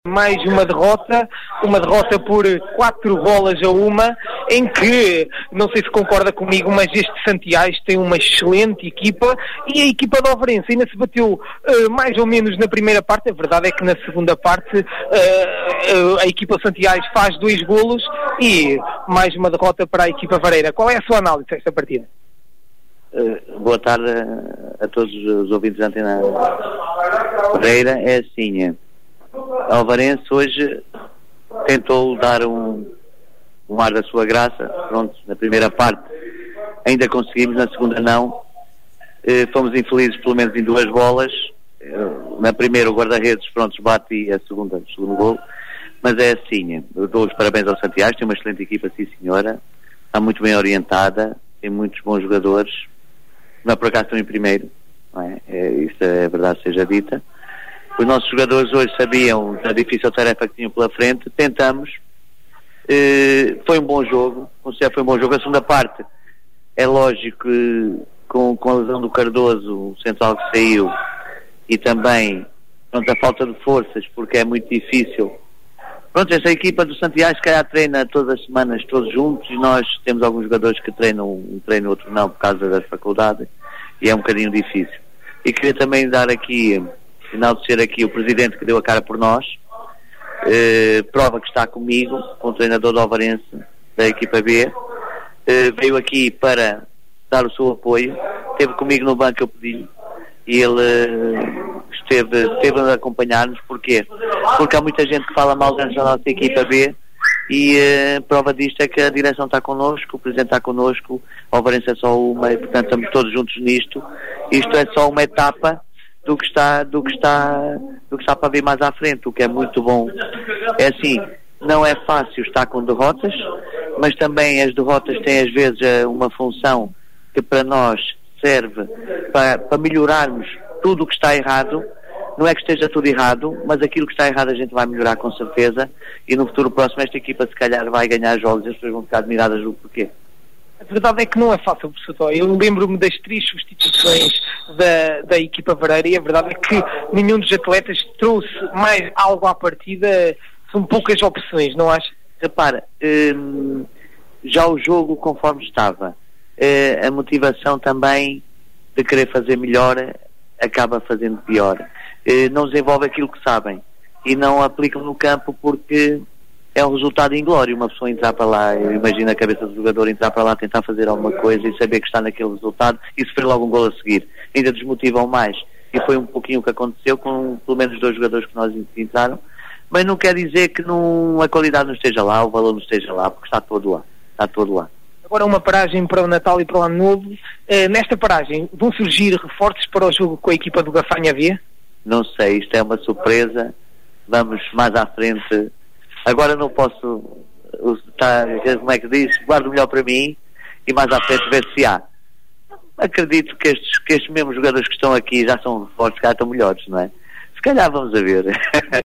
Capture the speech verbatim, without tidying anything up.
Mais uma derrota, uma derrota por quatro bolas a uma, em que, não sei se concorda comigo, mas este Santiais tem uma excelente equipa e a equipa de Ovarense ainda se bateu uh, mais ou menos na primeira parte. A verdade é que na segunda parte uh, uh, a equipa Santiais faz dois golos e mais uma derrota para a equipa Vareira. Qual é a sua análise desta partida? Uh, boa tarde a, a todos os ouvintes da Antena Vareira. É assim, a Ovarense hoje tentou dar um, um ar da sua graça. Pronto, na primeira parte ainda conseguimos, na segunda não. Eh, fomos infelizes pelo menos em duas bolas. Eh, na primeira o guarda-redes, pronto, bate e a segunda, o segundo gol. Mas é assim, eu dou os parabéns ao Santiago, tem uma excelente equipa, sim senhora, está muito bem orientada, tem muitos bons jogadores. Não é por acaso estão em primeiro, não é? É, isso é verdade seja dita. Os nossos jogadores hoje sabiam da difícil tarefa que tinham pela frente. Tentamos. Eh, foi um bom jogo. Considero que foi um bom jogo. A segunda parte, é lógico que com, com a lesão do Cardoso, o central que saiu, e também pronto, a falta de forças, porque é muito difícil. Pronto, essa equipa do Santiago se calhar treina todas as semanas, todos juntos, e nós temos alguns jogadores que treinam, um treino, outro não, por causa da faculdade, e é um bocadinho difícil. E queria também dar aqui, enaltecer aqui o presidente que deu a cara por nós, eh, prova que está comigo, com o treinador do Ovarense, da equipa B, eh, veio aqui para dar o seu apoio, esteve comigo no banco, eu pedi, e ele eh, esteve, esteve a acompanhar-nos. Porquê? Porque há muita gente que fala mal da nossa equipa B, e eh, prova disto é que a direção está connosco, o presidente está connosco, a Ovarense é só uma, e portanto estamos todos juntos nisto. Isto é só uma etapa do que está, do que está, do que está para vir mais à frente, o que é muito bom. É assim, não é fácil estar com derrotas, mas também as derrotas têm às vezes uma função que para nós serve para, para melhorarmos tudo o que está errado. Não é que esteja tudo errado, mas aquilo que está errado a gente vai melhorar com certeza, e no futuro próximo esta equipa se calhar vai ganhar jogos e as pessoas vão ficar admiradas do porquê. A verdade é que não é fácil, professor. Eu lembro-me das três substituições da, da equipa Vareira, e a verdade é que nenhum dos atletas trouxe mais algo à partida. São poucas opções, não acha? Repara, hum, já o jogo conforme estava, uh, a motivação também de querer fazer melhor acaba fazendo pior. Uh, não desenvolve aquilo que sabem e não aplicam no campo porque é um resultado inglório. Uma pessoa entrar para lá, eu imagino a cabeça do jogador entrar para lá, tentar fazer alguma coisa e saber que está naquele resultado e sofrer logo um gol a seguir. Ainda desmotivam mais. E foi um pouquinho o que aconteceu com pelo menos dois jogadores que nós entraram. Mas não quer dizer que não, a qualidade não esteja lá, o valor não esteja lá, porque está todo lá. Está todo lá. Agora uma paragem para o Natal e para o Ano Novo. Uh, nesta paragem vão surgir reforços para o jogo com a equipa do Gafanha B? Não sei, isto é uma surpresa. Vamos mais à frente. Agora não posso, tá, como é que diz, guardo o melhor para mim e mais à frente ver se há. Acredito que estes, que estes mesmos jogadores que estão aqui já são fortes, já estão melhores, não é? Se calhar vamos a ver.